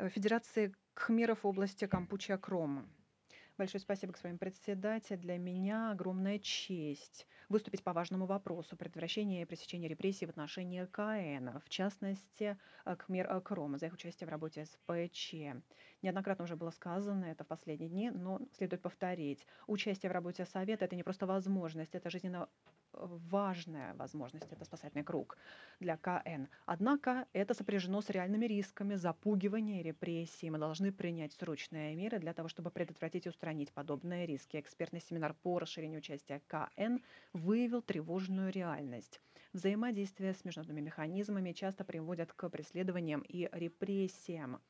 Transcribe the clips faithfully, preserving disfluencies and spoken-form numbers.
э, Федерации кхмеров области Кампуча-Кром. Большое спасибо, господин председатель. Для меня огромная честь выступить по важному вопросу предотвращения и пресечения репрессий в отношении КН, в частности, э, Кхмер э, Крома, за их участие в работе с ПЧ. Неоднократно уже было сказано это в последние дни, но следует повторить. Участие в работе Совета — это не просто возможность, это жизненно э, важная возможность, это спасательный круг для КН. Однако это сопряжено с реальными рисками запугивания и репрессий. Мы должны принять срочные меры для того, чтобы предотвратить и устранить подобные риски. Экспертный семинар по расширению участия КН выявил тревожную реальность. Взаимодействие с международными механизмами часто приводят к преследованиям и репрессиям.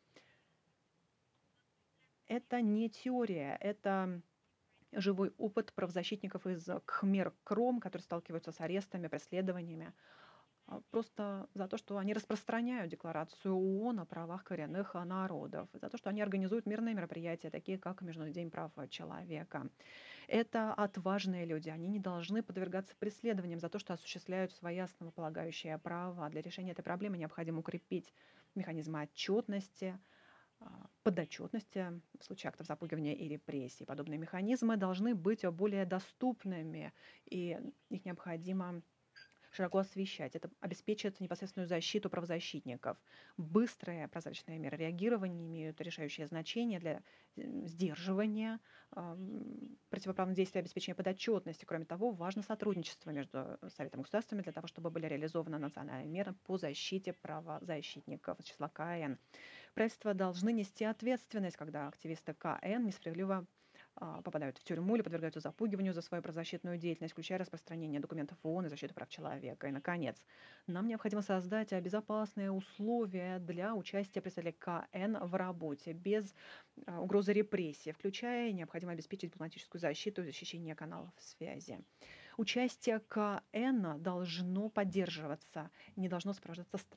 Это не теория, это живой опыт правозащитников из Кхмер Кром, которые сталкиваются с арестами, преследованиями, а, просто за то, что они распространяют Декларацию ООН о правах коренных а, народов, за то, что они организуют мирные мероприятия, такие как Международный день прав а, человека. Это отважные люди, они не должны подвергаться преследованиям за то, что осуществляют свои основополагающие права. Для решения этой проблемы необходимо укрепить механизмы отчетности, а, подотчетности в случае актов запугивания и репрессий. Подобные механизмы должны быть более доступными, и их необходимо широко освещать. Это обеспечит непосредственную защиту правозащитников. Быстрые прозрачные меры реагирования имеют решающее значение для э, сдерживания ам, противоправных действий и обеспечения подотчетности. Кроме того, важно сотрудничество между Советом государствами для того, чтобы были реализованы национальные меры по защите правозащитников из числа КН. Правительства должны нести ответственность, когда активисты КН несправедливо а, попадают в тюрьму или подвергаются запугиванию за свою правозащитную деятельность, включая распространение документов ООН и защиту прав человека. И, наконец, нам необходимо создать а, безопасные условия для участия представителей КН в работе без а, угрозы репрессий, включая необходимо обеспечить дипломатическую защиту и защищение каналов связи. Участие КН должно поддерживаться, не должно сопровождаться